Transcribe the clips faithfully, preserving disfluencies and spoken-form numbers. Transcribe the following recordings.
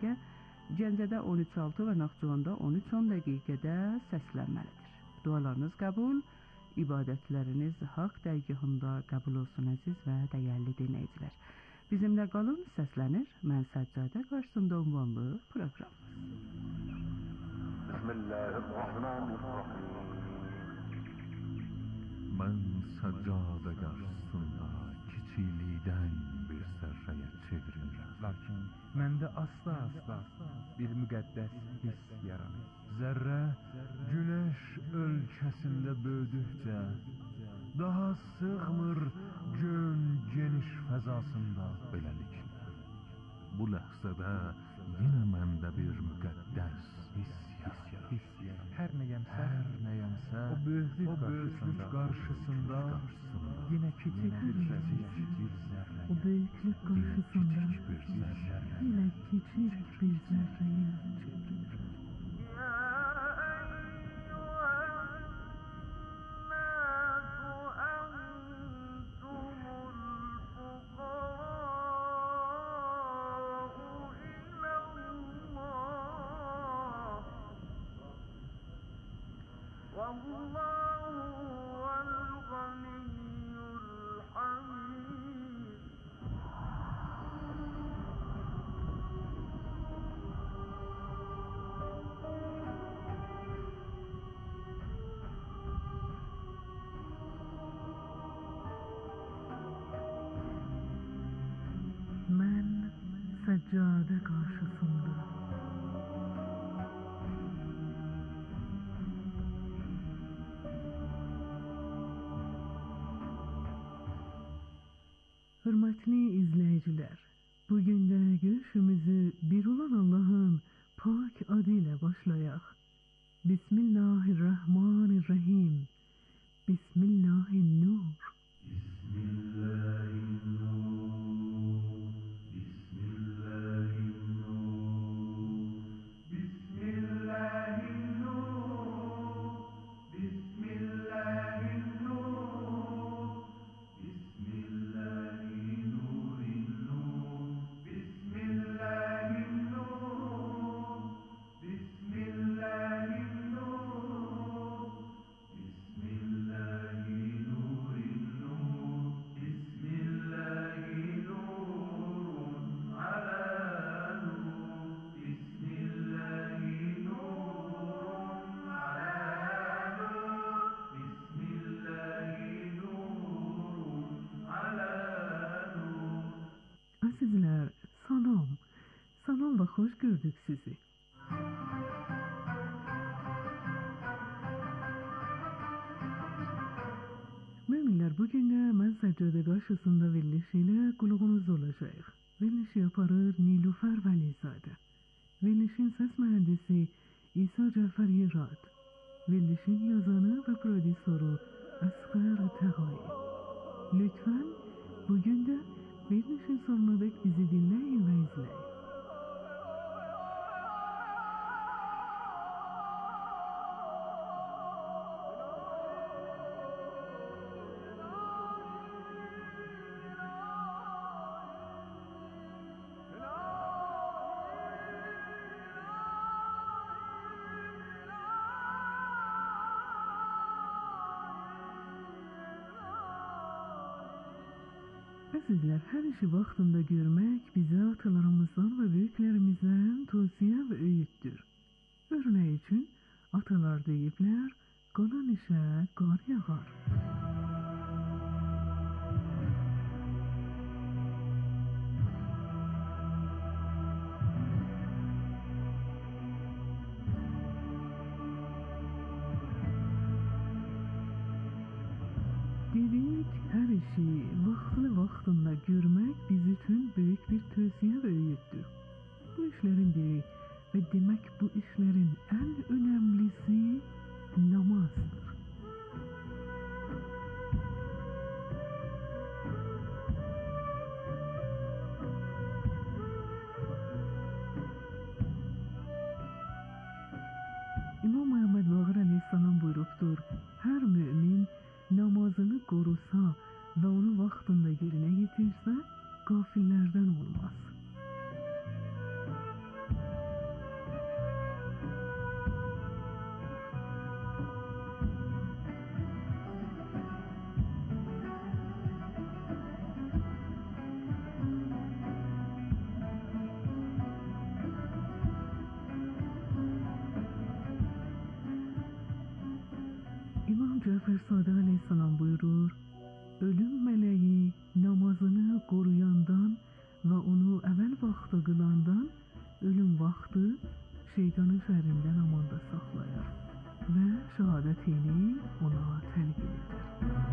dəqiqə, Gəncədə on üç altı və Naxçıvanda on üç on dəqiqədə səslənməlidir. Dualarınız qəbul, ibadətləriniz haqq dərgahında qəbul olsun əziz və dəyərli dinləyicilər. Bizimlə qalın, səslənir Mən Səccadə qarşısında ünvanlı proqramımız. Bismillahirrahmanirrahim. Mən Səccadə qarşısında kiçiklikdən bir zərrəyə çevrilirəm. Lakin məndə asla-asla bir müqəddəs hiss yaranır. Zərrə günəş ölkəsində böyüdükcə daha sığmır gün geniş fəzasında. Beləliklə, bu ləhzədə yenə məndə bir müqəddəs hiss yaranır. Hər nəyəmsə, Hər nəyəmsə o böyüklük o böyüklük qarşısında yenə kiçik bir zərrə. O böyüklük qarşısında Kiçik bir zərrə. yenə kiçik bir zərrəyə çevrilir. Mən Səccadə qarşısında Hörmətli izləyicilər, bugün də görüşümüzü bir olan Allahın pak adı ilə başlayaq. Bismillahirrahmanirrahim. Bismillahir-Nur. Bismillahir-Nur. Bismillahir-Nur. Bismillahir-Nur. Bismillahir-Nur. Bismillahir-Nur-in-Nur. Bismillahir-Nur. Bismillahir-Nur. Bismillahir-Nur-in-Nur. Bismillahir-Nurun ala nur. Bismillahir-Nurun ala nur. Bismillahir-Nurun ala nur. Azizlər, salam. Salam və xoş gördük sizi. Müminlər, bugün də Mən Səccadə qarşısında verilişi ilə qulağınız olacaq. Verilişi yaparır Nilüfer Vəlizadə. Verilişin səs mühəndisi İsa Cəfər Yerad. Verilişin yazanı və prodüsoru Əsqər Təğayi. Lütfən bugün də verilişin sonuna dek bizi dinləyin və izləyin. Əzizlər, hər işi vaxtında görmək bizə atalarımızdan və böyüklərimizdən tövsiyə və öyüddür. Örnək üçün, atalar deyiblər, qalan işə qar yağar. Dedik, hər işi vaxtlı-vaxtında görmək biz üçün böyük bir tövsiyə və öyüddür. Bu işlərin biri və demək bu işlərin ən önəmlisi namazdır. İmam Məhəmməd Baqir Əleyhisselam buyurubdur, hər mümin namazını qorusa və onu vaxtında yerinə yetirsə, qafillərdən olmaz. Peygamber Sadık Aleyhisselam buyurur, ölüm meleği namazını koruyandan ve onu evvel vaxtı kılandan ölüm vaxtı şeytanın şerrinden amanda saklayar ve şehadetini ona telkin eder.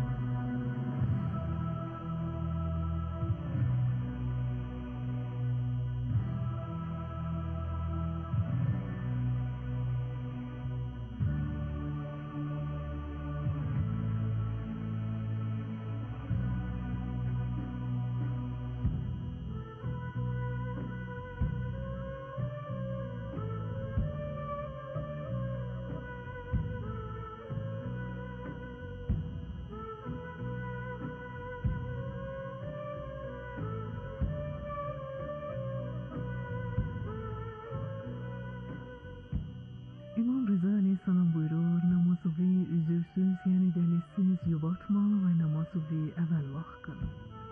İmam Rıza Aleyhisselam buyurur, namazı üzürsüz yani delisiz yubatma ve namazı evvel vaxt kıl.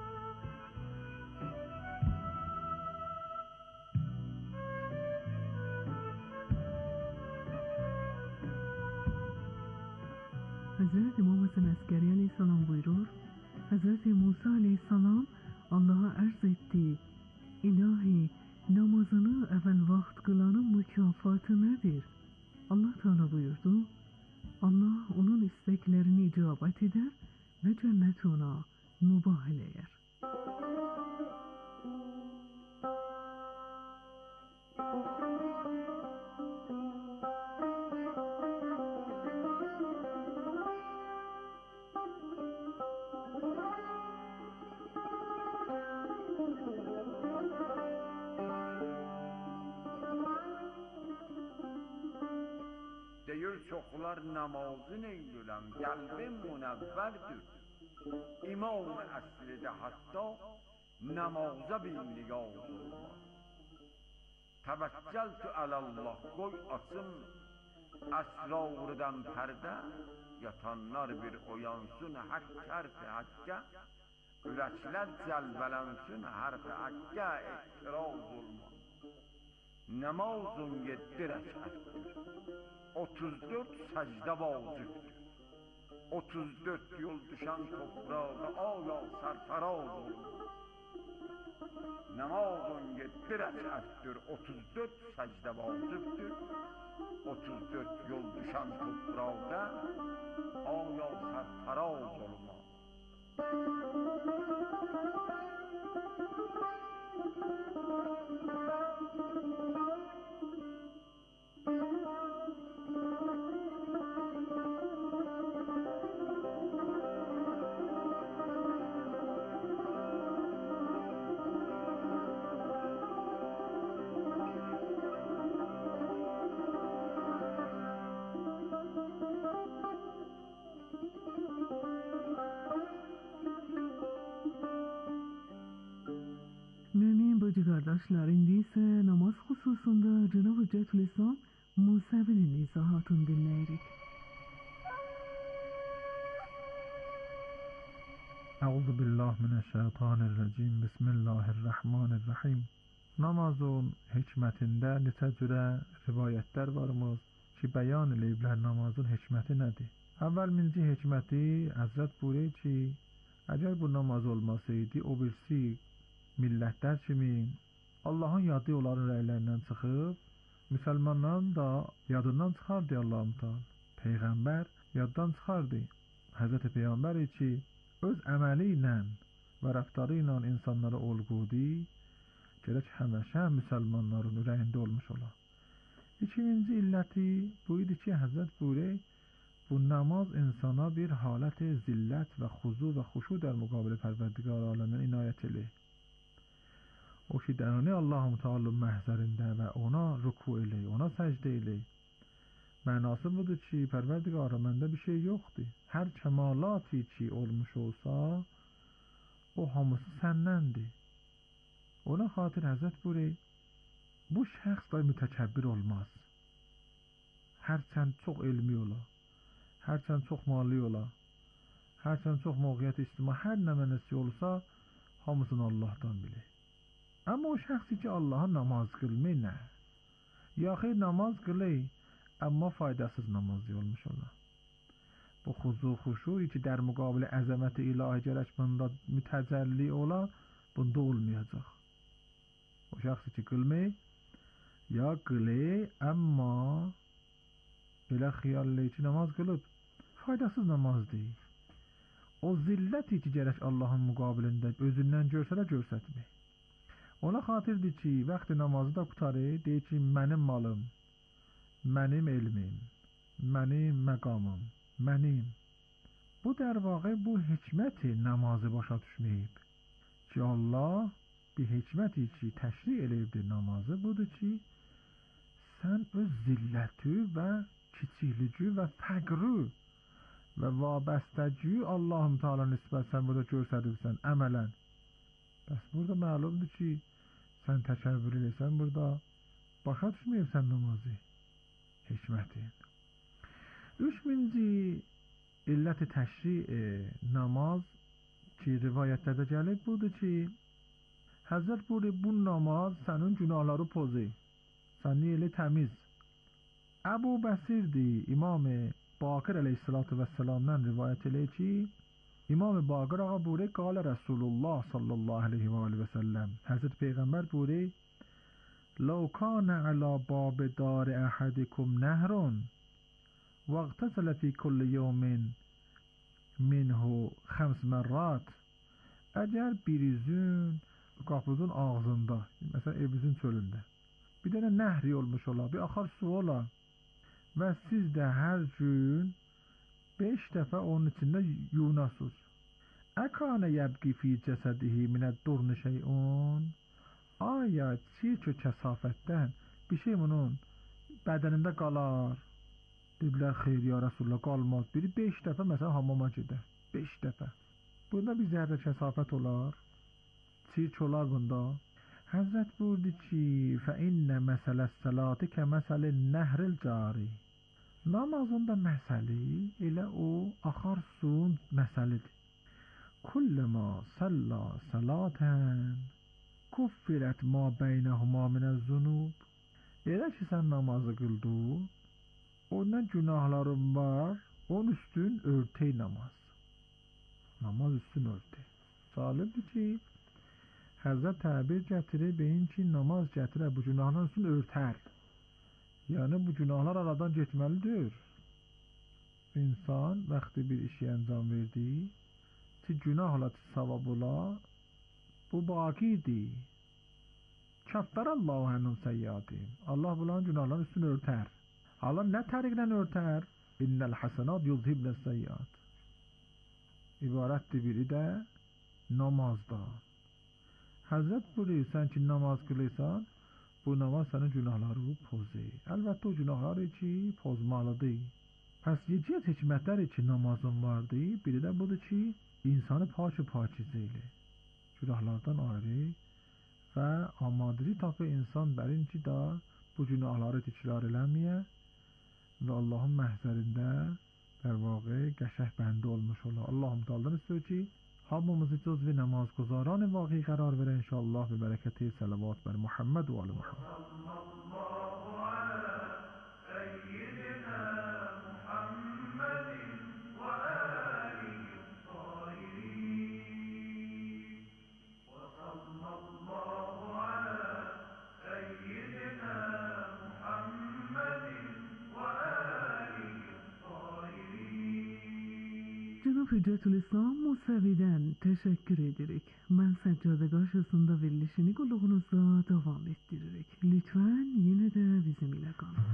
Hazreti İmam Hasan Askeri Aleyhisselam buyurur, Hazreti Musa Aleyhisselam Allah'a arz etti, İlahi namazını evvel vaxt kılanın mükafatı nedir? Allah Teala buyurdu, Allah onun isteklerini icabet eder ve cennet ona mübah eyer. Deyir çoxlar namazı neylüləm, qəlbim münəvvərdir. İmam-ı əsridə hatta namaza bir nigaz olma. Təvəkkəltü alallah, qoy açım əsrarıdan pərdə, yatanlar bir oyansın həkk hərfi həkkə, ürəklər cəlbələnsin hərfi həkkə, etiraz olma. Namazın yeddi rəkətdir. otuz dört səcdə vacibdir. otuz dört yol düşən toprağa aya sərfəraz olma. Namazın yeddi rəkətdir. otuz dört səcdə vacibdir. otuz dört yol düşən toprağa aya sərfəraz olma. Mümin bacı kardeşler, indi ise namaz hususunda Cenab-ı Hüccetülislam Musevi'nin izahatını dinleyirik. Euzu billahi mineşşeytanirracim. Bismillahirrahmanirrahim. Namazın hikmətində neçə cürə rivayətlər varmız ki, bəyan eləyiblər namazın hikməti nədir? Əvvəlminci hikməti Həzrət buyurur ki, əgər bu namaz olmasaydı, o birisi millətlər kimi Allahın yadı onların ürəklərindən çıxıb, müsəlmanların da yadından çıxardı Allah-u Teala. Peyğəmbər yaddan çıxardı. Həzrət Peyğəmbər ki, öz əməli ilə və rəftarı ilə insanlara olğudi, gərək həməşə müsəlmanların ürəyində olmuş ola. İkinci illəti bu idi ki, Həzrət buyurur, bu namaz insana bir halət zillət və xuzu və xuşu der müqabili Pərverdigar aləmin inayət eləyir. O ki, dərani Allah-u Teala məhzərində və ona ruku eləyir, ona səcdə eləyir. Mənası budur ki, Pərverdigar məndə bir şey yoxdur. Hər kəmalati ki olmuş olsa, o hamısı səndəndir. Ona xatir Həzrət buyurur, bu şəxs da mütəkəbbir olmaz. Hərçənd çox elmi ola, hərçənd çox mali ola, hərçənd çox mövqiyyət istima, hər nə mənəsi olsa, hamısını Allah'tan bilir. Amma o şəxsi ki, Allah'a namaz qılmır nə? Yaxı namaz qılır, amma faydasız namaz olmuş ola. bu xuzu xuşuyi ki der muqabil əzəməti ilahi gərək bunda mütəcəlli ola, bunda olmayacaq. O şəxsi ki qılmay, ya qılay, amma elə xiyallayı ki namaz qılıb, faydasız namaz deyil. O zilləti ki gərək Allahın müqabilində özündən görsələ görsətmək. Ona xatirdir ki, vaxtı namazı da qutarır, deyir ki, mənim malım, mənim elmim, mənim məqamım, mənim. Bu der vaqe bu hikməti namazı başa düşməyib. Ki Allah bir hikməti ki təşri eləyibdir namazı, budur ki, sən öz zilləti və kiçikliyi və fəqrü və vabəstəciyi Allah-u Teala nisbət sən burada göstərirsən əmələn. Bəs burada məlumdur ki, sən təkəbbür edirsən, burada başa düşməyirsən namazı, hikməti. Üç minci illət-i təşri e, namaz ki rivayətlərdə gəlir, budur ki, Həzrət buyuruyor, bu namaz sənin günahları pozur, səni elə təmiz. Əbu Bəsirdir, İmam-ı Baqir aleyhissalatu vesselam'dan rivayet eləyir ki, İmam-ı Baqir ağa buyuruyor, qalə Rasulullah sallallahu aleyhi ve aleyhi ve sellem, Həzrət Peyğəmbər buyuruyor, لو كان على باب دار أحدكم نهر واغتسل في كل يوم منه خمس مرات. Əgər birinizin qapınızın ağzında, məsələn evinizin çölündə bir dənə nəhri olmuş ola, bir axar su ola və siz də hər gün beş dəfə onun içində yunasız. Əkânə yəbqi fi cəsədihi minəd-durni şey'un. Aya çirk və kəsafətdən bir şey bunun bədənində qalar. Dedilər, xeyr ya Rasulullah, qalmaz. Biri beş dəfə məsələn hamama gedər. beş dəfə. Bunda bir zərrə kəsafət olar, çirk olar bunda. Həzrət buyurdu ki, فَإِنَّ مَسَلَ السَّلَاتِ كَمَسَلِ النَّهْرِ الْجَارِ. Namazında məsəli elə o axar suyun məsəlidir. Kulləmə səlla sələtən kuffirət ma beynəhuma minəz-zunub. Elə ki sən namazı qıldın, ondan günahların var, onun üstün örtey namaz. Namaz üstün örtey. Salibdir ki, Həzrət təbir gətirir, beyin ki, namaz gətirər, bu günahlar üstün örtər. Yəni, bu günahlar aradan getməlidir. İnsan, vaxtı bir işi əncam verdi, ki, günahla savab ola, bu baqidir. Kəffərəllahu hənun səyyadim. Allah bunların günahların üstün örtər. Allah nə təriqlə örtər? İnnəl həsənat yuzhibnəs səyyat. İbarətdir biri də namazda. Həzrət buyuruyor, sən ki namaz qılırsan, bu namaz sənin günahları pozur. Əlbəttə o günahları ki, pozmalıdır. Pəs yecət hikmətləri ki namazın vardır, biri də budur ki, insanı pak-ı pakizə ilə, günahlardan ayrı və amadiri tapı insan bərin ki da bu günahları təkrar eləməyə və Allahın məhzərində در واقع گشح بنده olmuş ola. Allah'ım Teala'dan istiyor ki hamımızı cüzvi namazguzarان واقعی قرار بره انشاءالله به برکت صلوات بر محمد و آل محمد. Cənab Hüccətülislam Musavidən təşəkkür edirik. Mən səccadəgaş ısında verilişini qulluğunuzda davam ettiririk. Lütfən yenə də bizim ilə qalın.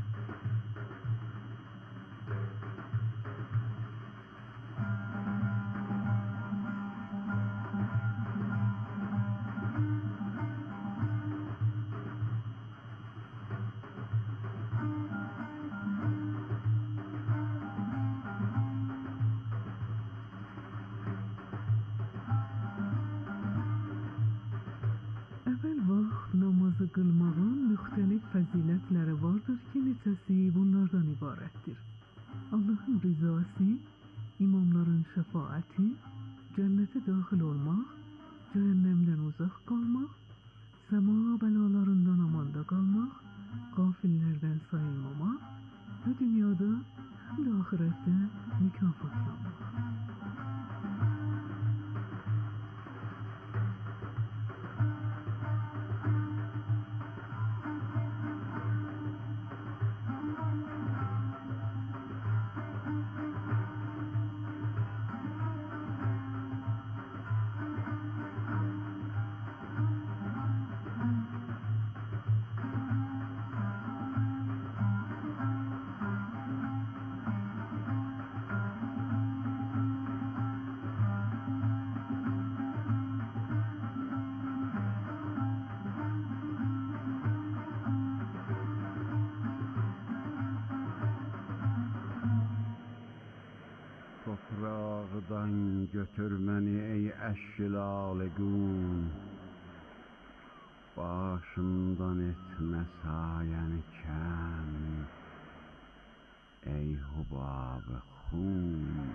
Qılmağın müxtəlif fəzilətləri vardır ki, neçəsi bunlardan ibarətdir. Allahın rizası, imamların şəfaəti, cənnətə daxil olmaq, cəhənnəmdən uzaq qalmaq, səma bəlalarından amanda qalmaq, qafillərdən sayılmamaq və dünyada həm də axirətdə کافاکیان. Toprağdan götür beni ey eşk-i lalegûn, başımdan etme sayəni kəm, ey hubab-ı xun.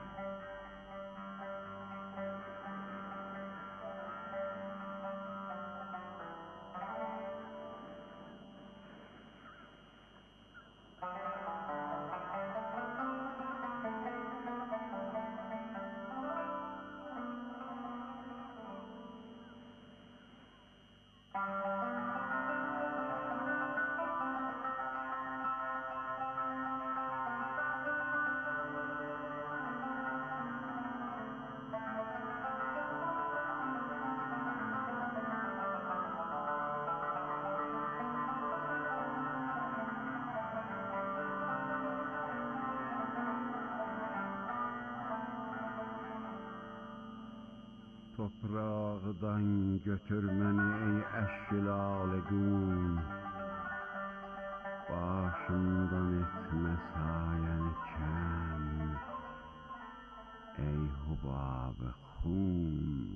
Toprağdan götür beni ey eşk-i lalegûn, başımdan etme sayəni kəm, ey hubab-ı xun.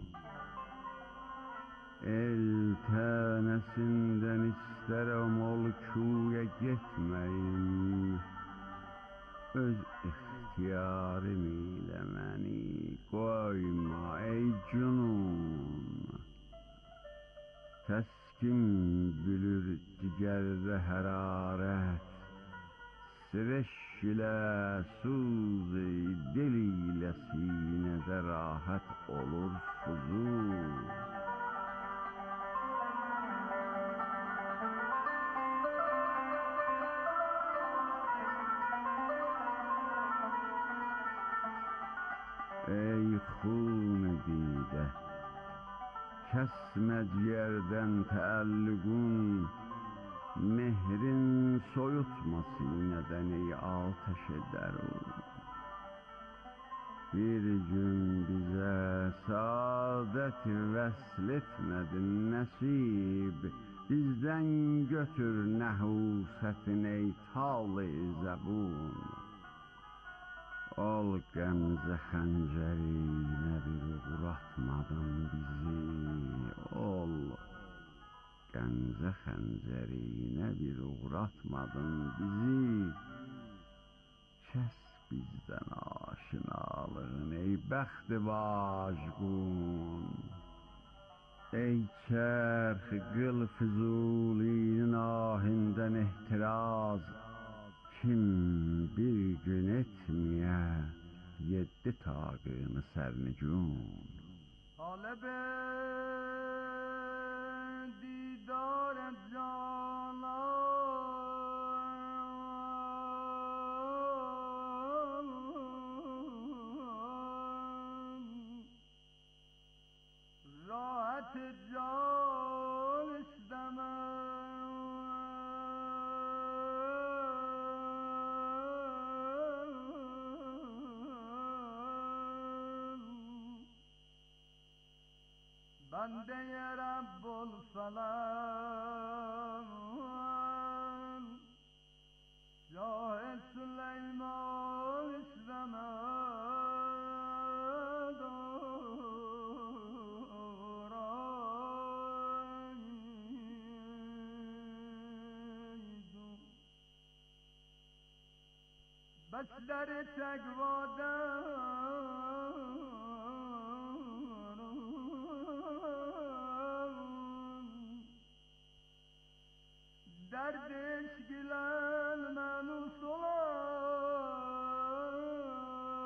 El tənəsindən istərəm ol küyə getməyim, öz ixtiyarım ilə məni qoyma ey cünun. Təskin bülür digərdə hərarət, sirəş ilə suz-i dil ilə sinədə rahat olur fuzul. Ey xun didə, kəsmə ciyərdən təəllüqün, mehrin soyutma sinədən ey atəş-i dərun. Bir gün bizə saadət vəsl etmədin nəsib, bizdən götür nəhusətin ey tal-i zəbun. Ol qəmzə xəncərinə bir uğur atmadın bizi, ol qəmzə xəncərinə bir uğur atmadın bizi. Kəs bizdən aşinalığın ey bəxt-i vacqun. Ey çərx qıl Füzulinin ahindən ehtiraz, kim bir gün etməyə yeddi taqını sərnigün. طالب دیدار جانان راحت جان استمر بنده رب الفلک شاه سلیمان اسلمد بس در تقوادم درد اشگیلن منو سلام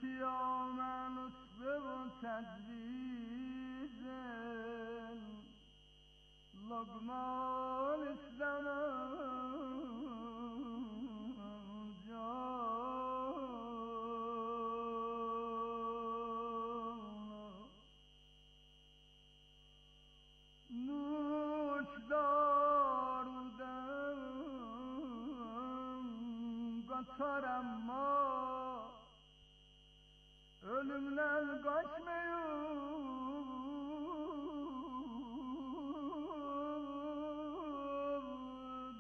صيام نصب وتدريج لقمان الزمان جان نوش دارودم قطر اما ölümden kaçmıyorum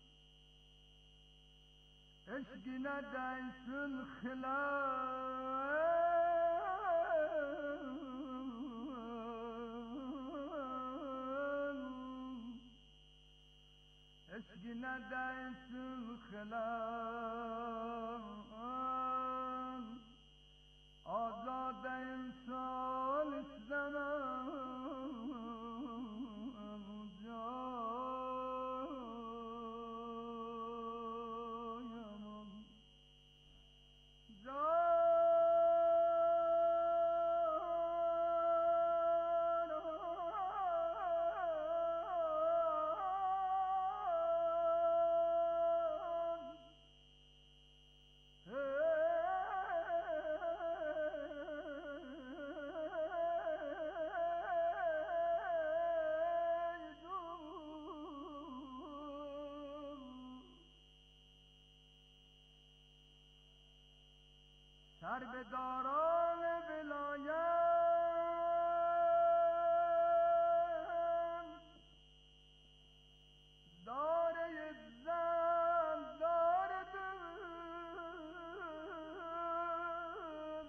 eşkine değsin hilal eşkine değsin hilal آزاد انسان الزمان جایم سر به داران ولایت داره زن داره دل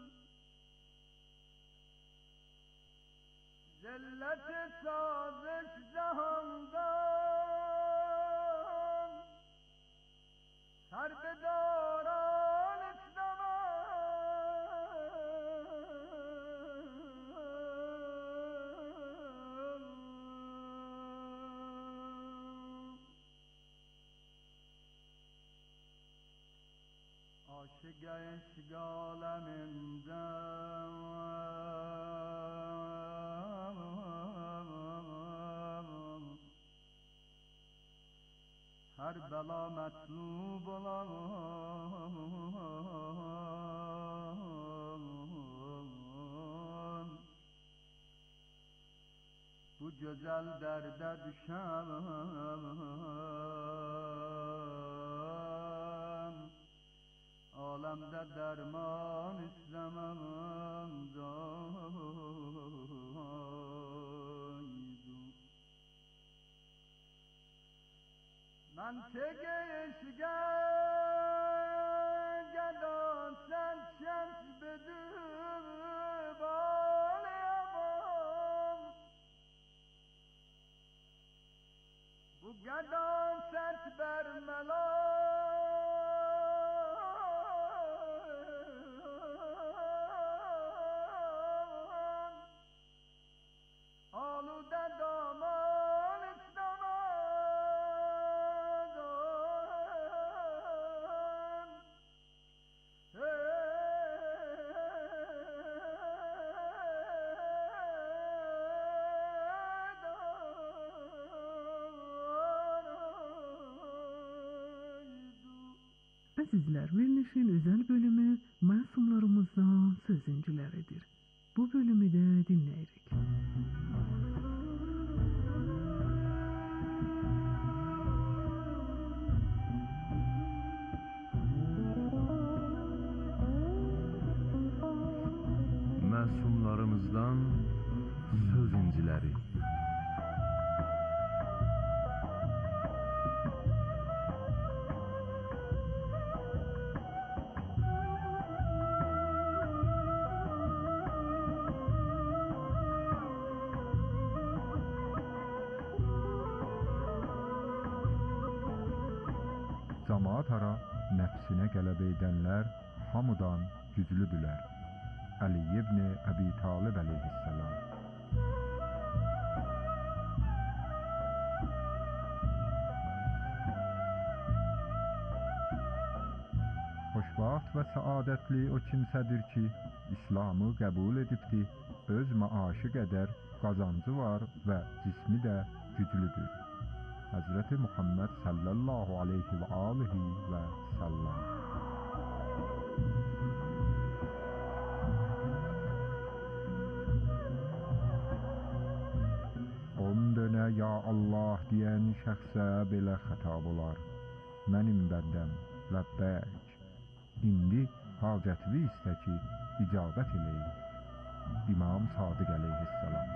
ذلت سازش جهاندان سر به داران عاشق اشگالم امدم هر بلا مطلوب olam bu güzel derde düşem alemde derman istemem zaydu منطق عشقه گدان سن شمس بدو بال امان bu گدان ست بر ملان آلوده دامان Azizler, Verilişin özel bölümü masumlarımızdan söz incileridir. Bu bölümü de dinleyerek. Məsumlarımızdan söz inciləri. Camaat ara nəfsinə qələbə edənlər hamıdan güclüdülər. Ali ibn Əbi Talib əleyhissalam. Xoşbaxt Şad və səadətli o kimsədir ki, İslamı qəbul edibdi, öz maaşı qədər qazancı var və cismi də güclüdür. Həzrəti Muhammed sallallahu aleyhi və alihi və səlləm. On dönə ya Allah deyən şəxsə belə xətab olar. Mənim bəndəm, ləbbək. İndi hacətvi istə ki, icabət eləyim. İmam Sadiq əleyhissalam.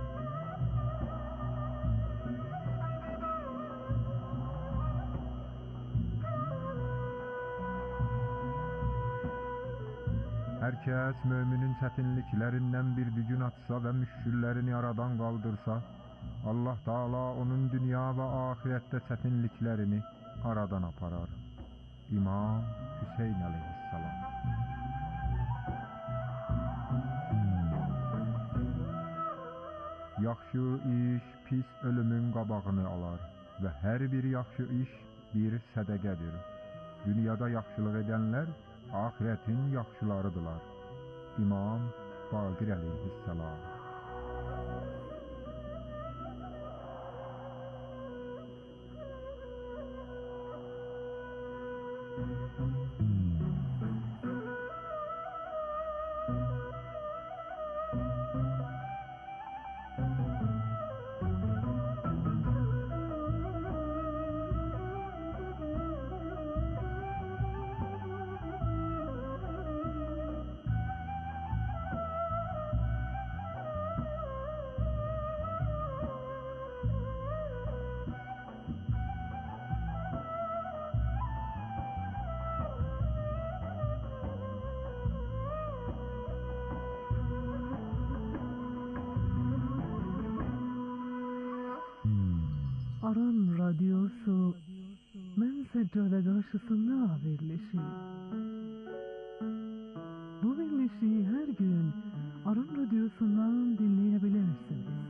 Hər kəs möminin çətinliklərindən bir düzgün atsa və müşküllərini aradan qaldırsa, Allah Taala onun dünya və axirətdə çətinliklərini aradan aparar. İmam Hüseyn əleyhissalam. Yaxşı iş pis ölümün qabağını alar və hər bir yaxşı iş bir sədəqədir. Dünyada yaxşılıq edənlər axirətin yaxşılarıdırlar. İmam Baqir əleyhissalam. Aran Radyosu Mən Səccade qarşısında verilişi. Bu verilişi hər gün Aran Radyosu'ndan dinleyebilirsiniz.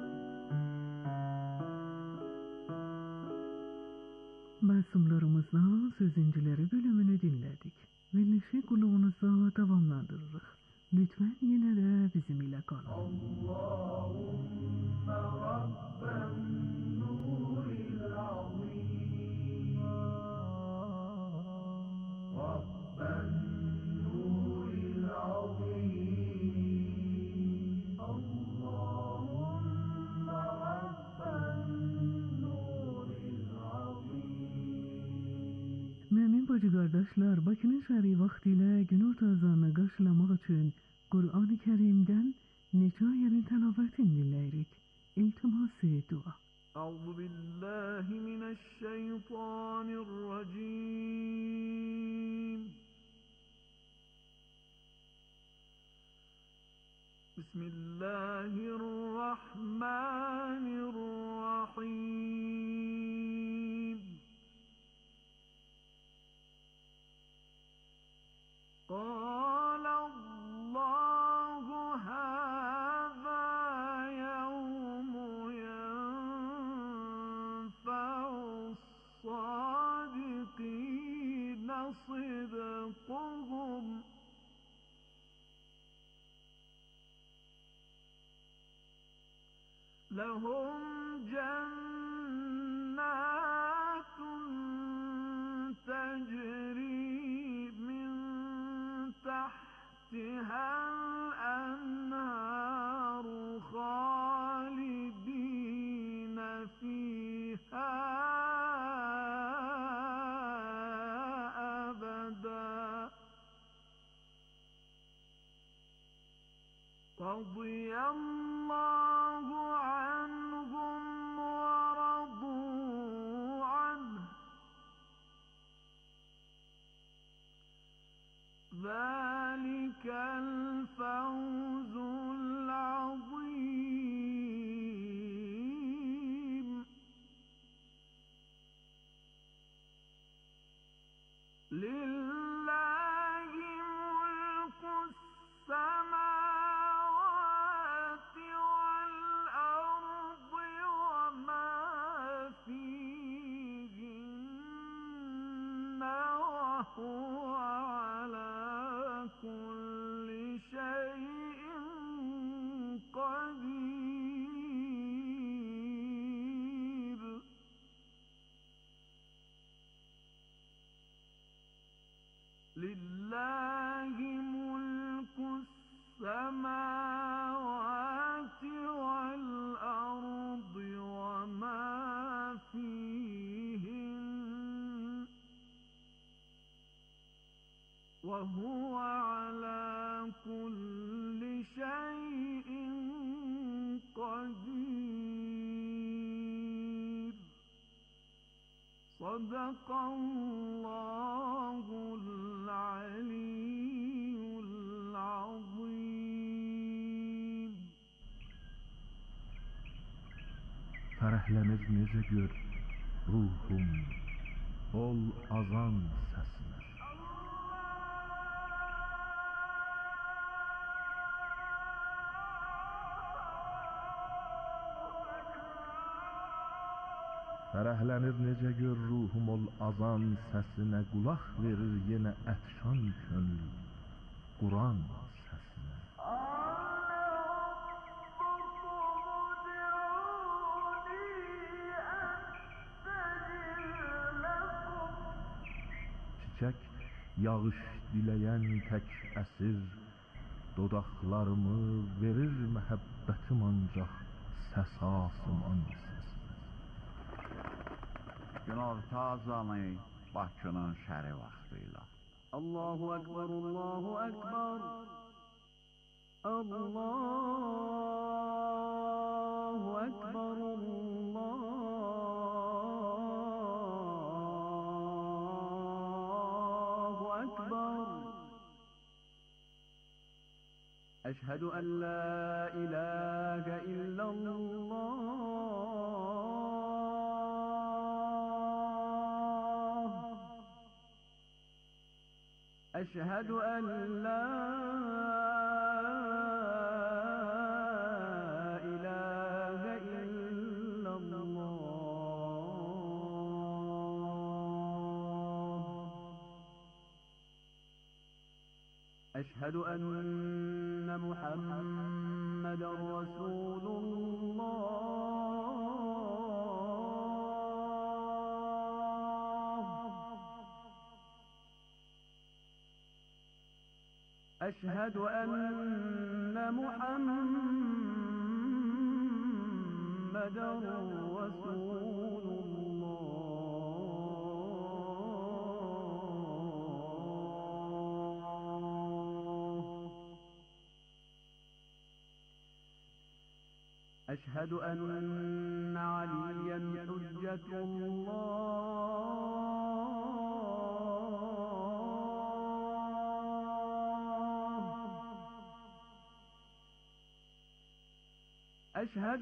Masumlarımızdan sözüncüleri bölümünü dinledik. Verilişi kulağınıza devamlandırırıq. Lütfen yine de bizim ile kalın. Allahümme Rabben nuril azim, Rabben nuril azim, Allahümme Rabben nuril azim. Mümin bacı kardeşler, Bakı'nın şer'i vaktiyle gün ortazanı karşılamak için Kur'an-ı Kerim'den neçə yerin təlavetini dinləyirik. İltiması dua. Euzu billahi mineşşeytanirracim. Bismillahirrahmanirrahim. قال الله هذا يوم ينفع الصادقين صدقهم لهم جنات تجري من تحتها الأنهار خالدين فيها أبدا رضي الله عنهم ورضوا عنه ذلك الفوز العظيم لله ملك السماوات والأرض وما فيهن وهو على وهو على كل شيء قدير. صدق الله العلي العظيم. Fərəhlənir necə gör ruhum ol azan səsinə. Fərəhlənir necə gör ruhum ol azan səsinə, qulaq verir yenə ətşan könül Quran səsinə. Çiçək yağış diləyən tək əsir, dodaqlarımı verir məhəbbətim ancaq səs asman səsinə. Günorta azanı Bakının şəri vaxtıyla. Allahu Ekber, Allahu Ekber. Allahu Ekber, Allahu Ekber. Eşhedü en la ilahe illallah. أشهد أن لا إله إلا الله. أشهد أن محمدا رسول الله. أشهد أن محمدا رسول الله. أشهد أن عليا حجة الله. أشهد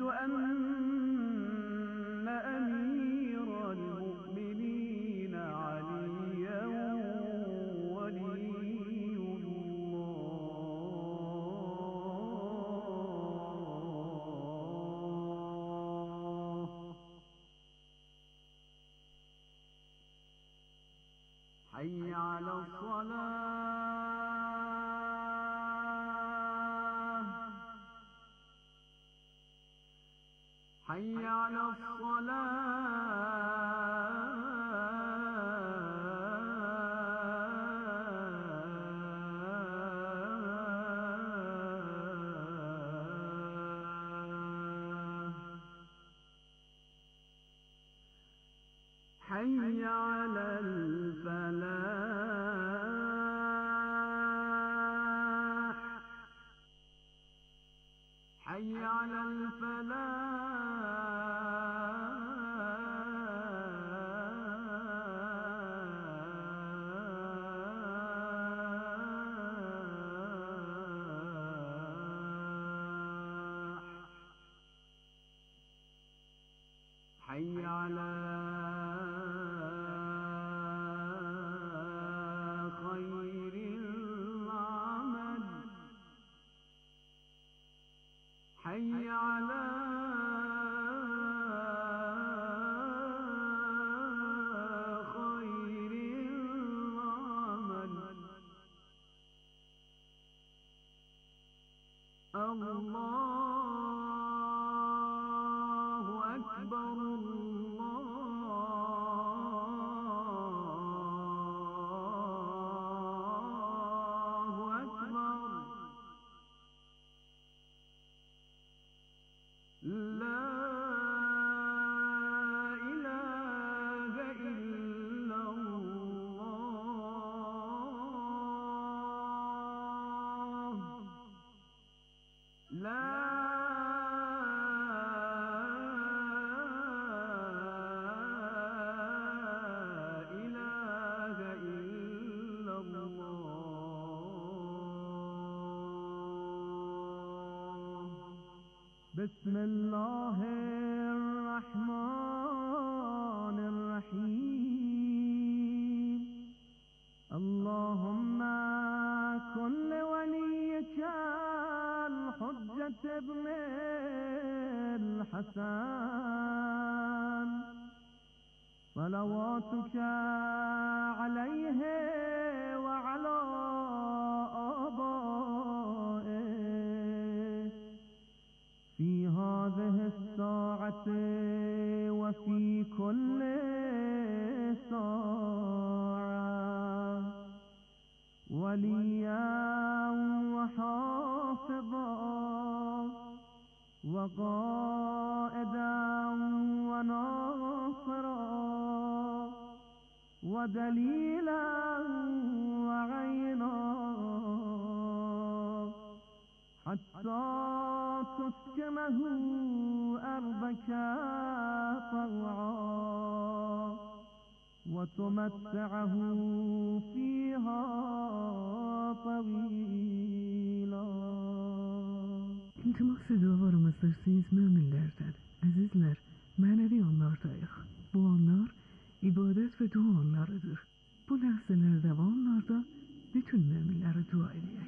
أن أمير المؤمنين عليا ولي الله. حي على الصلاة. حي على الصلاة. حي على الفلاح. حي على الفلاح. حي على خير العمل. حي على خير العمل. الله أكبر، الله أكبر. لا إله إلا الله. بسم الله الرحمن الرحيم اللهم كن وليك الحجة ابن الحسن صلواتك عليه وعلى آبائه في هذه الساعة وفي كل ساعة وليا وحافظا وقائدا وناصرا ودليلا وعينا حتى تسكنه أرضك طوعا وتمتعه فيها طويلا. İltimas ediyorlarımızdır siz müminlerden. Azizler, manevi anlardayıq. Bu anlar ibadet ve dua anlarıdır. Bu ləhzələrdə və anlarda bütün müminlərə dua edək.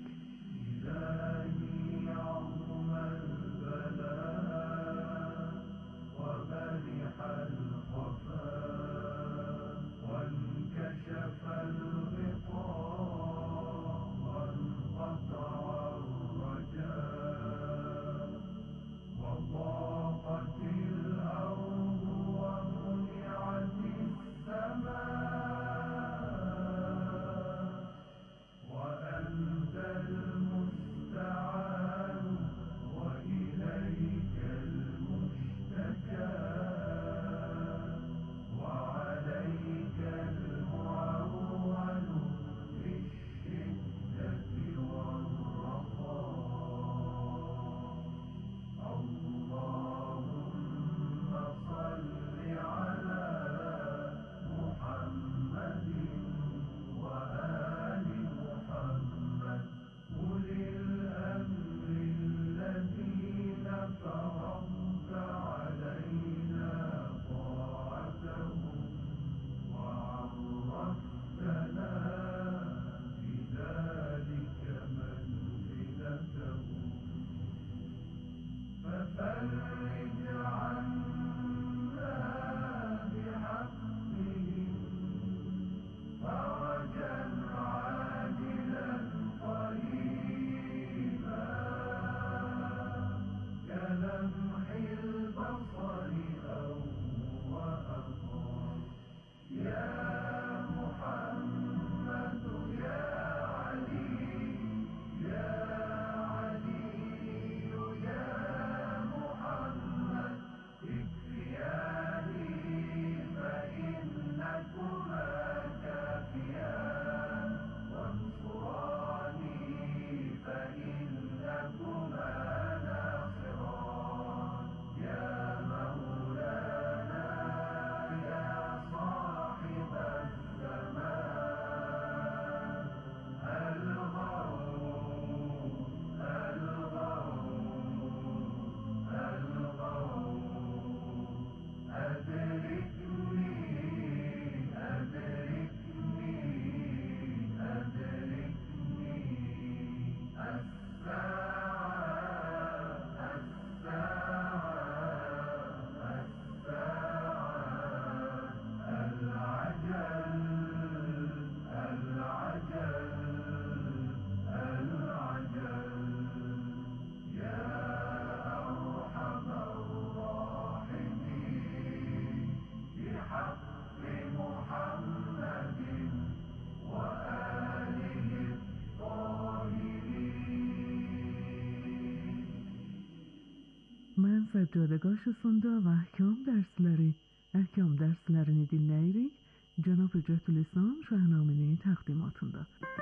Mən Səccədə qarşısında və əhkam dərsləri, əhkam dərslərini dinləyirik Cənab Hüccətülislam Şahnaminin təqdimatında.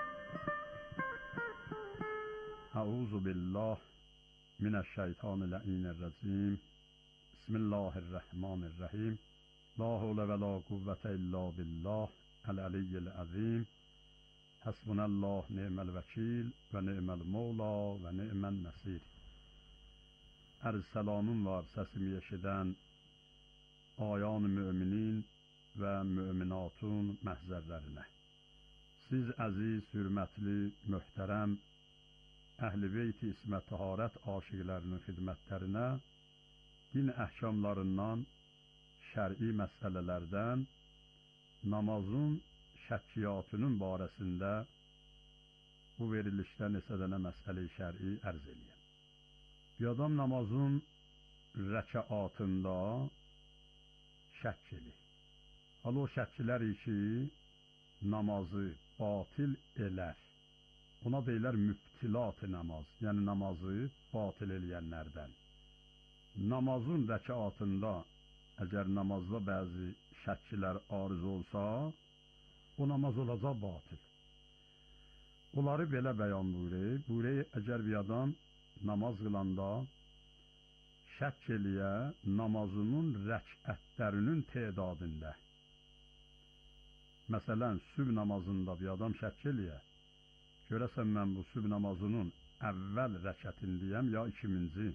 Əuzu billah minəşşeytanirracim. Bismillahirrahmanirrahim. La havle ve la kuvvete illa billah el-aliyyil azim. Hasbunallah ni'mel vekil ve ni'mel mevla ve ni'men nasir. Ərz-səlamın var səsimi eşidən ayan müminin və müminatun məhzərlərinə. Siz əziz, hürmətli, möhtərəm Əhl-i Beyt-i İsmət Taharət aşiqlərinin xidmətlərinə din əhkamlarından, şər'i məsələlərdən, namazın şəkkiyatının barəsində bu verilişdə neçə dənə məsələ-i şər'i ərz eləyəm. Bir adam namazın rəkəatında şəkk edir. Hal o şəkkilər ki, namazı batil elər. Ona deyilər mübtilat-ı namaz, yəni namazı batil eləyənlərdən. Namazın rəkəatında əgər namazda bəzi şəkkilər arız olsa, o namaz olacaq batil. Onları belə bəyan buyuruyor. Buyuruyor, əgər bir adam namaz qılanda şəkk eləyə namazının rəkətlərinin tedadında. Məsələn, sübh namazında bir adam şəkk eləyə, görəsən mən bu sübh namazının əvvəl rəkətindəyəm, ya ikiminci,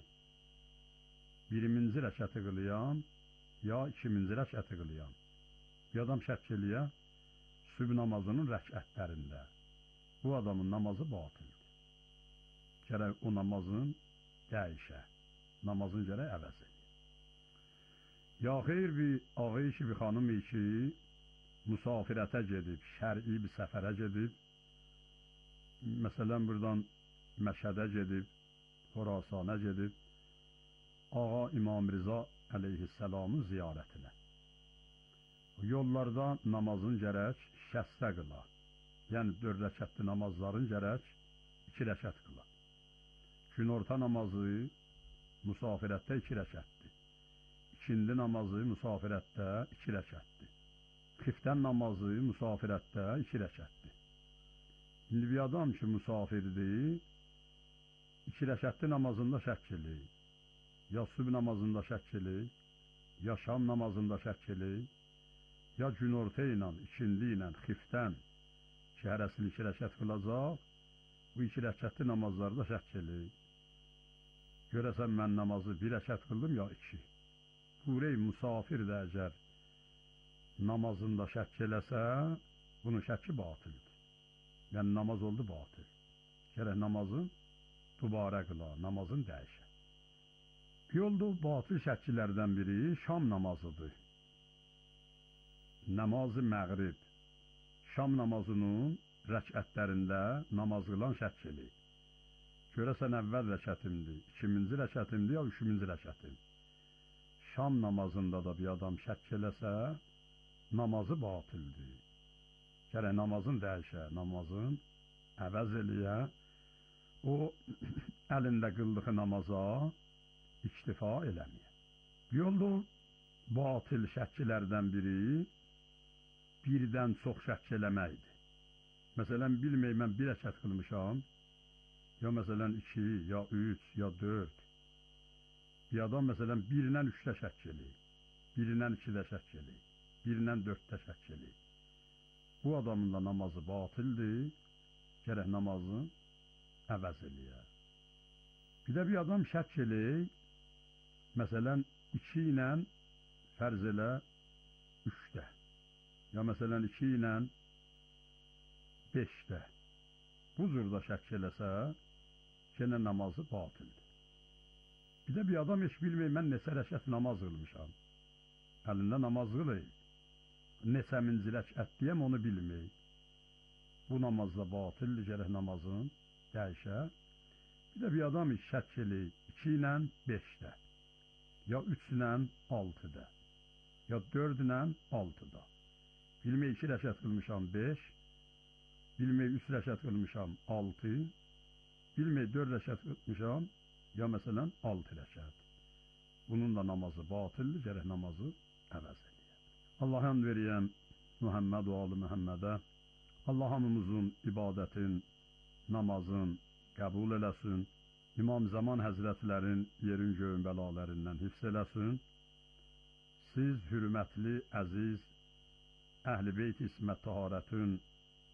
birinci rəkəti qılıyam, ya ikinci rəkəti qılıyam. Bir adam şəkk eləyə sübh namazının rəkətlərində. Bu adamın namazı batildir. Gərək o namazın dəyişə, namazın gərək əvəz edir. Ya xeyr bir ağay ki, bir xanım ki, musafirətə gedib, şər'i bir səfərə gedib, məsələn, buradan Məşhədə gedib, Xorasana gedib, Ağa İmam Rıza əleyhisselamın ziyarətinə. Yollarda namazın gərək şəstə qıla, yəni dörd rəkətli namazların gərək iki rəkət qıla. Günorta namazı musafirətdə iki rəkətdir. İkindi namazı musafirətdə iki rəkətdir. Xiftən namazı musafirətdə iki rəkətdir. İndi bir adam ki, musafirdir, iki rəkətli namazında şəkk eləyir. Ya sübh namazında şəkk eləyir, ya şam namazında şəkk eləyir, ya günorta ilə, ikindi ilə, xiftən ki, hərəsini iki rəkət qılacaq, bu iki rəkətli namazlarda şəkk eləyir. Görəsən mən namazı bir rəkət qıldım, ya iki. Buyurey, musafir də əgər namazında şəkk eləsə, bunun şəkki batildir. Yəni namaz oldu batil. Gərək namazın dubarə qıla, namazın dəyişə. Yolda batil şəkkilərdən biri şam namazıdır. Namazı məğrib. Şam namazının rəkətlərində namaz qılan şəkk eləyir. Görəsən əvvəl rəkətimdir, ikinci rəkətimdir, ya üçüncü rəkətim. Şam namazında da bir adam şəkk eləsə, namazı batildir. Gərək namazın dəyişə, namazın əvəz eləyə, o əlində qıldığı namaza iktifa eləməyə. Yolda batil şəkkilərdən biri birdən çox şəkk eləməkdir. Məsələn, bilməyim, mən bir rəkət qılmışam, ya məsələn iki, ya üç, ya dörd. Bir adam məsələn birindən üçdə şəkk eləyir, birindən ikidə şəkk eləyir, birindən dörddə şəkk eləyir. Bu adamın da namazı batildir, gərək namazı əvəz eləyər. Bir də bir adam şəkk eləyir, məsələn iki ilə fərz elə üçdə, ya məsələn iki ilə beşdə. Bu cürdə şəkk eləsə, yenə namazı batildir. Bir də bir adam heç bilməyir, mən neçə rəkət namaz qılmışam. Əlində namaz qılır. Neçəminci rəkət deyəm, onu bilməyir. Bu namazda batildir, gərək namazın dəyişə. Bir də bir adam şəkk eləyir iki ilə beşdə, ya üç ilə altıda, ya dörd ilə altıda. Bilməyir iki rəkət qılmışam beş, bilməyir üç rəkət qılmışam altı, bilməyir dörd rəkət qılmışam, ya məsələn altı rəkət. Bunun da namazı batildir, gərək namazı əvəz eləyər. Allah həmd veriyəm Muhammed və Ali Muhammedə. Allah hamımızın ibadətin, namazın qəbul eləsin. İmam Zaman Həzrətlərin yerin göyün bəlalərindən hifz eləsin. Siz hürmətli, əziz Əhl-i Beyt İsmət Taharətin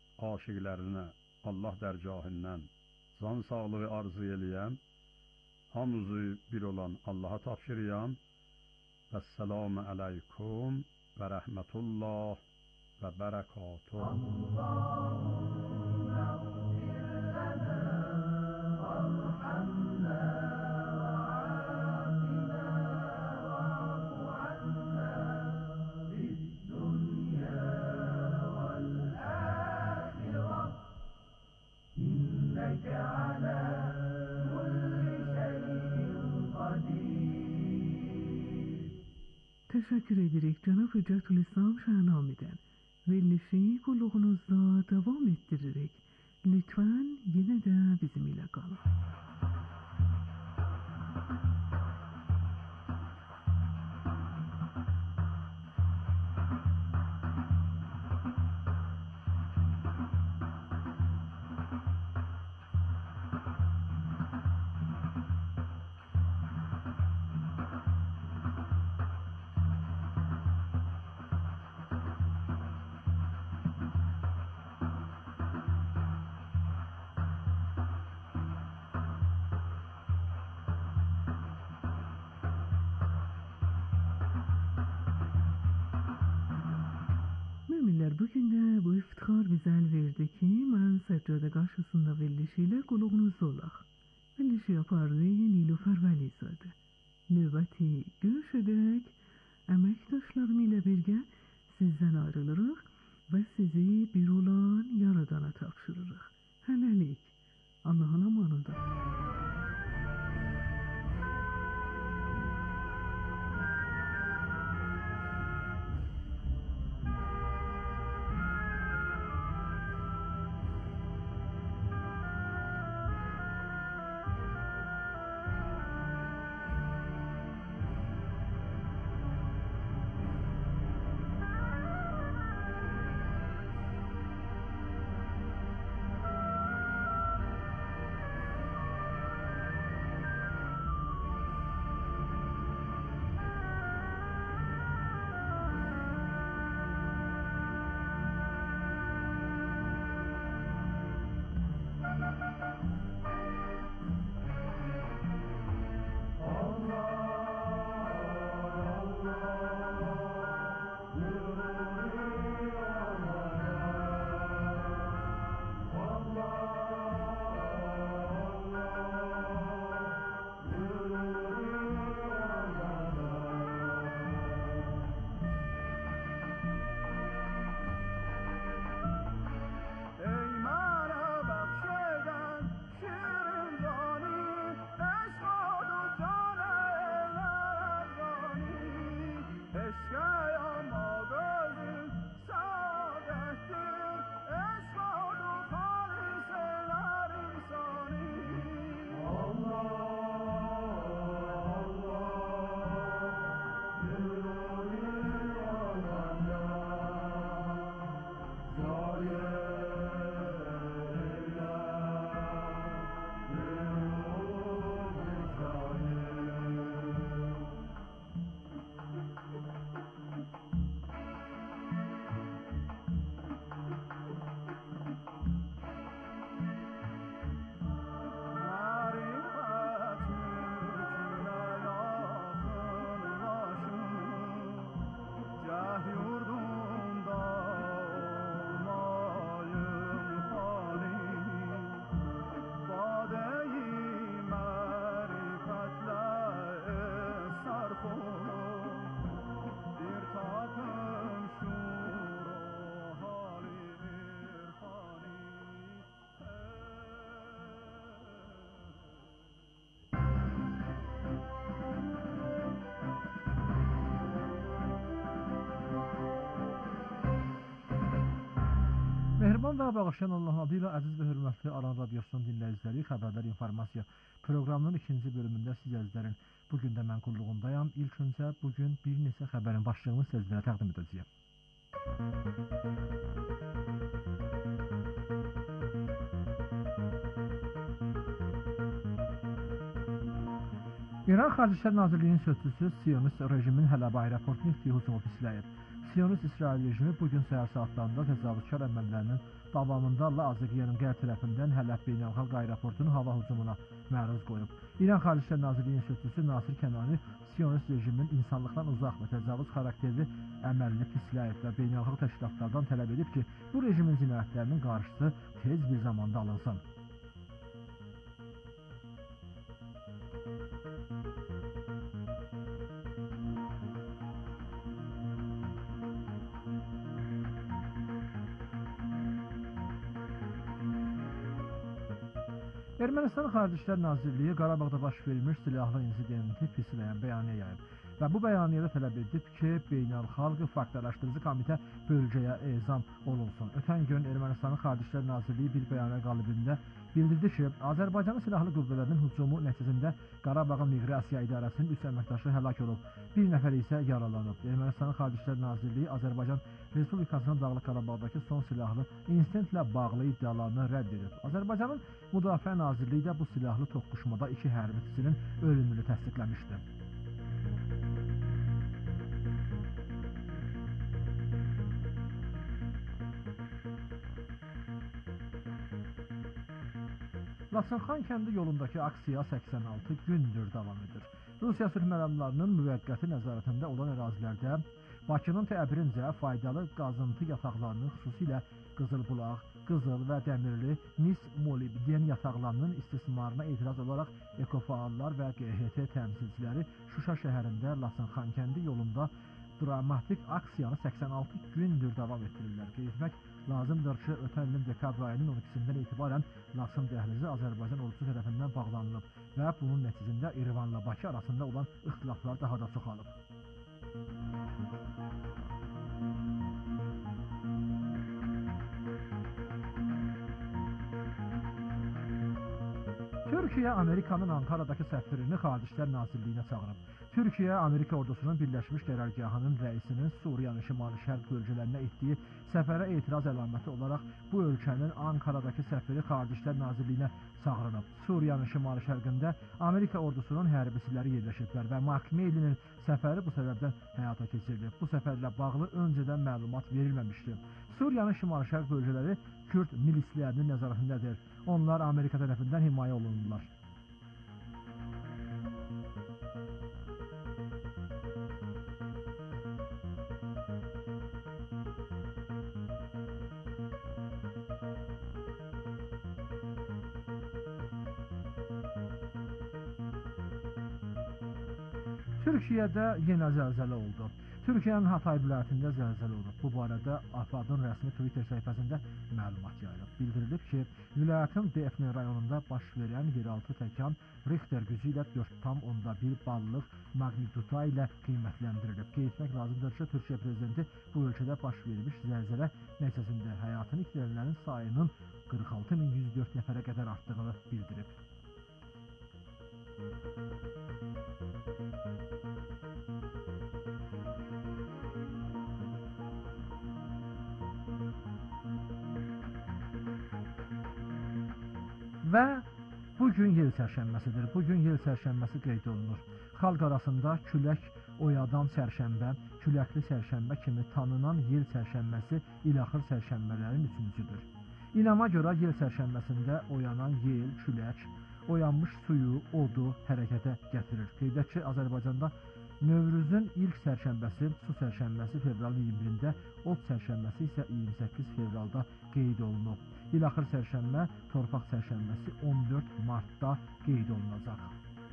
aşiqlərinə Allah dərgahından can sağlığı arzu eləyəm. hamımızı bir olan Allah'a tapşırıram. Vəssalamu aleykum və rəhmətullah və bərəkatuh. Teşekkür ederek Cenab-ı Hüccetülislam Şahnami'den verilişi kulluğunuzda devam ettirerek lütfen yine de bizimle kalın. Müminler bugün de bu iftihar bize el verdi ki ben seccade karşısında verilişiyle kulağınızda olaq. Verilişi yapardı Nilüfer Vəlizade. Növbəti görüşədək əməkdaşlarım ilə birgə sizdən ayrılırıq və sizi bir olan Yaradana tapşırırıq. Hələlik, Allahın amanında. Mehriban və bağışlayan Allahın adıyla əziz və hörmətli Aran Radiosunun dinləyiciləri, Xəbərlər İnformasiya proqramının ikinci bölümündə siz əzizlərin bugün də mən qulluğundayam. İlk öncə bugün bir neçə xəbərin başlığını sizlərə təqdim edəcəyəm. İran Xarici İşlər Nazirliyinin sözçüsü Siyonist rejimin Hələb aeroportunu ixtiyar hücumu pisləyib. Siyonist İsrail rejimi bugün səhər saatlarında təcavüzkar əməllərinin davamında Laziqiyanın qərb tərəfindən Hələb beynəlxalq aeroportunu hava hücumuna məruz qoyub. İran Xarici İşlər Nazirliyinin sözçüsü Nasir Kənani Siyonist rejimin insanlıqdan uzaq və təcavüz xarakterli əməlini pisləyib və beynəlxalq təşkilatlardan tələb edib ki, bu rejimin cinayətlərinin qarşısı tez bir zamanda alınsın. Ermənistan Xarici İşlər Nazirliyi Qarabağda baş vermiş silahlı insidenti pisləyən bəyaniyyə yayıb və bu bəyaniyədə tələb edib ki, beynəlxalq fakt araşdırıcı komitə bölgəyə ezam olunsun. Ötən gün Ermənistanın Xarici İşlər Nazirliyi bir bəyaniyyə qalibində bildirdi ki, Azərbaycanın silahlı qüvvələrinin hücumu nəticəsində Qarabağa Miqrasiya İdarəsinin üç əməkdaşı həlak olub, bir nəfər isə yaralanıb. Ermənistanın Xarici İşlər Nazirliyi Azərbaycan Respublikasının Dağlıq Qarabağdakı son silahlı insidentlə bağlı iddialarını rədd edib. Azərbaycanın Müdafiə Nazirliyi də bu silahlı toqquşmada iki hərbçisinin ölümünü təsdiqləmişdi. Laçınxan kəndi yolundakı aksiya səksən altı gündür davam edir. Rusiya sülh məramlarının müvəqqəti nəzarətində olan ərazilərdə Bakının təbirincə faydalı qazıntı yataqlarının, xüsusilə Qızılbulaq, Qızıl və Dəmirli mis molibden yataqlarının istismarına etiraz olaraq ekofaallar və Q H T təmsilçiləri Şuşa şəhərində Laçınxan kəndi yolunda dramatik aksiyanı səksən altı gündür davam etdirirlər. Qeyd etmək lazımdır ki, ötən ilin dekabr ayının on ikisindən etibarən Laçın dəhlizi Azərbaycan ordusu tərəfindən bağlanılıb və bunun nəticəsində İrəvanla Bakı arasında olan ixtilaflar daha da çoxalıb. Türkiyə Amerikanın Ankaradakı səfirini Xarici İşlər Nazirliyinə çağırıb. Türkiyə Amerika ordusunun Birləşmiş Qərargahının rəisinin Suriyanın şimali-şərq bölgələrinə etdiyi səfərə etiraz əlaməti olaraq bu ölkənin Ankaradakı səfiri Xarici İşlər Nazirliyinə çağırılıb. Suriyanın şimali-şərqində Amerika ordusunun hərbçiləri yerləşiblər və Makmeylinin səfəri bu səbəbdən həyata keçirilib. Bu səfərlə bağlı öncədən məlumat verilməmişdi. Suriyanın şimali-şərq bölgələri Kürd milislərinin nəzarətindədir. Onlar Amerika tərəfindən himayə olunurlar. Türkiyədə yenə zəlzələ oldu. Türkiyənin Hatay vilayətində zəlzələ olub. Bu barədə A F A D-ın rəsmi Twitter səhifəsində məlumat yayılıb. Bildirilib ki, vilayətin Defne rayonunda baş verən yeraltı təkan Richter gücü ilə dörd tam onda bir ballıq magnituda ilə qiymətləndirilib. Qeyd etmək lazımdır ki, Türkiyə prezidenti bu ölkədə baş vermiş zəlzələ nəticəsində həyatını itirənlərin sayının qırx altı min yüz dörd nəfərə qədər artdığını bildirib. Və bugün yel çərşənbəsidir. Bugün yel çərşənbəsi qeyd olunur. Xalq arasında külək oyadan çərşənbə, küləkli çərşənbə kimi tanınan yel çərşənbəsi ilaxır çərşənbələrin üçüncüdür. İnama görə yel çərşənbəsində oyanan yel, külək, oyanmış suyu, odu hərəkətə gətirir. Qeyd edək ki, Azərbaycanda Növrüzün ilk çərşənbəsi, su çərşənbəsi fevralın iyirmi birində, od çərşənbəsi isə iyirmi səkkiz fevralda qeyd olunub. İlaxır çərşənbə, torpaq çərşənbəsi on dörd martda qeyd olunacaq.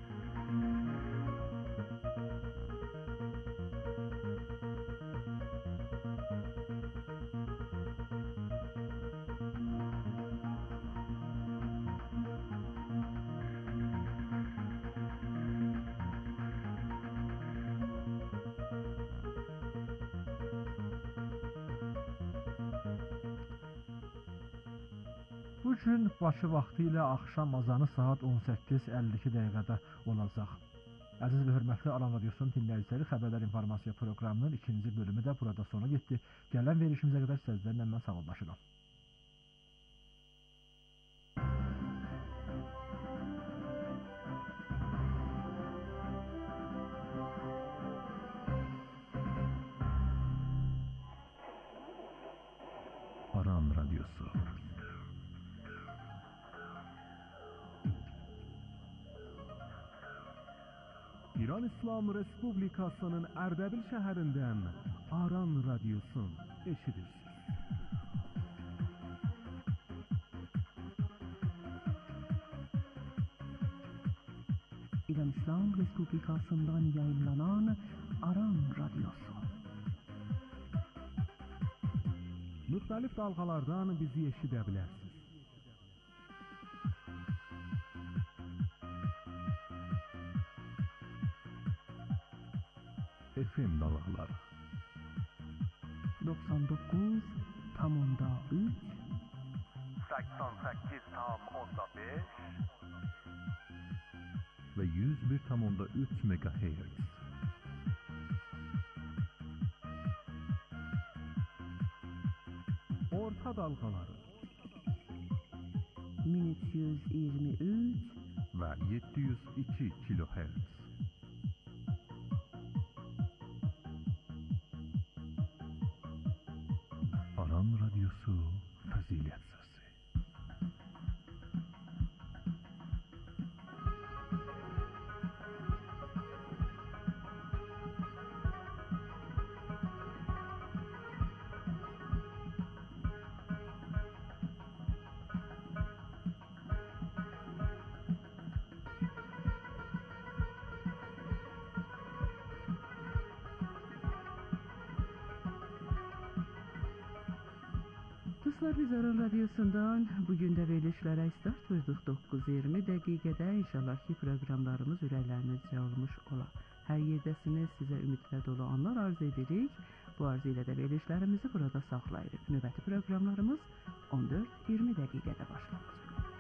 Bugün Bakı vaxtı ilə axşam azanı saat on səkkiz əlli iki dəqiqədə olacaq. Əziz və hörmətli Alan Radiosunun dinləyiciləri, Xəbərlər İnformasiya proqramının ikinci bölümü də burada sona getdi. Gələn verişimizə qədər sizlərlə mən sağollaşıram. İran İslam Respublikasının Ərdəbil şəhərindən Aran Radyosun eşidirsiniz. İran İslam Respublikasından yayınlanan Aran Radyosu. Müxtəlif dalğalardan bizi eşidə bilərsiniz. F M dalğaları doksan dokuz tam onda üç seksen sekiz tam onda beş ve yüz bir tam onda üç megahertz. Orta dalgaları bin üç yüz yirmi üç ve yedi yüz iki kilohertz. Aran Radyosu Fazilet Sesi. Dostlar, biz Aran Radyosu'ndan bugün de verilişlere start verdik dokuz iyirmi dəqiqədə. İnşallah ki proqramlarımız ürəklərinizcə olmuş ola. Hər yerdəsiniz, sizə ümid və dolu anlar arzu edirik. Bu arzu ilə də verilişlərimizi burada saxlayırıq. Növbəti proqramlarımız on dörd iyirmi dəqiqədə başlayacaq.